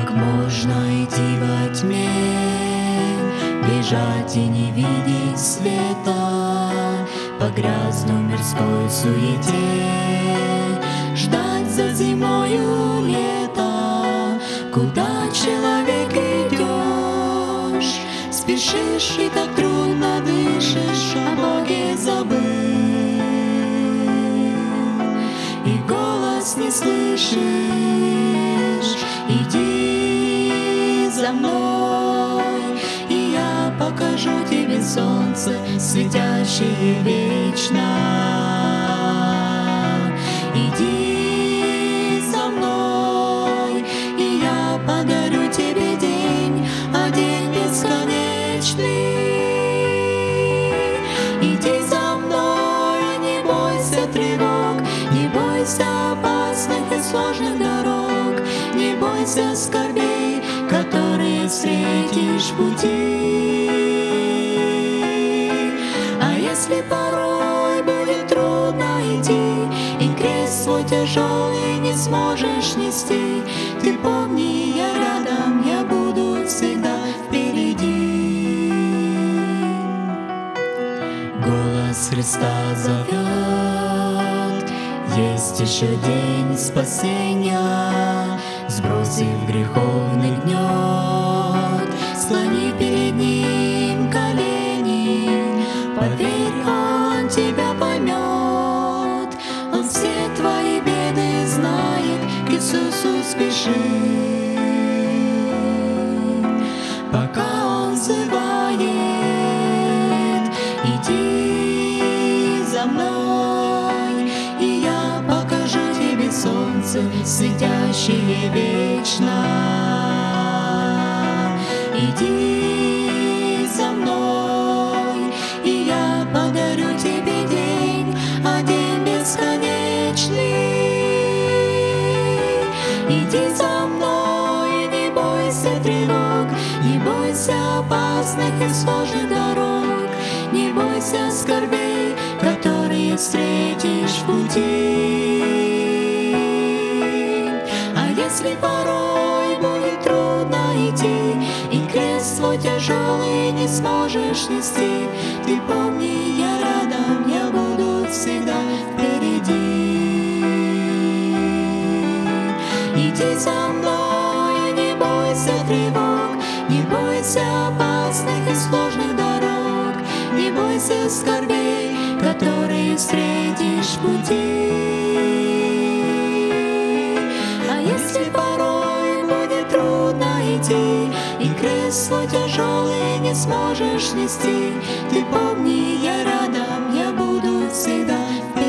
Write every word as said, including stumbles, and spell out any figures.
Как можно идти во тьме, бежать и не видеть света, по грязной мирской суете, ждать за зимою лета? Куда, человек, идешь? Спешишь и так трудно дышишь, о Боге забыл, и голос не слышишь. Иди за мной, и я покажу тебе солнце, светящее вечно. Иди за мной, и я подарю тебе день, а день бесконечный. Иди за мной, не бойся тревог, не бойся опасных и сложных дорог, не бойся скорбей, которые встретишь в пути. А если порой будет трудно идти, и крест свой тяжелый не сможешь нести, ты помни, я рядом, я буду всегда впереди. Голос Христа зовет, есть еще день спасения. Сбросив греховный гнет, склони перед Ним колени, поверь, Он тебя поймет, Он все твои беды знает, к Иисусу спеши. Пока Он взывает, иди за мной, и я покажу тебе солнце, светящее вечно. Иди за мной, и я подарю тебе день, а день бесконечный. Иди за мной, не бойся тревог, не бойся опасных и сложных дорог, не бойся скорбей, которые встретишь в пути. Если порой будет трудно идти, и крест свой тяжелый не сможешь нести, ты помни, я рядом, я буду всегда впереди. Иди за мной, не бойся тревог, не бойся опасных и сложных дорог, не бойся скорбей, которые встретишь в пути. Если порой будет трудно идти, и крест свой тяжелый не сможешь нести, ты помни, я рядом, я буду всегда впереди.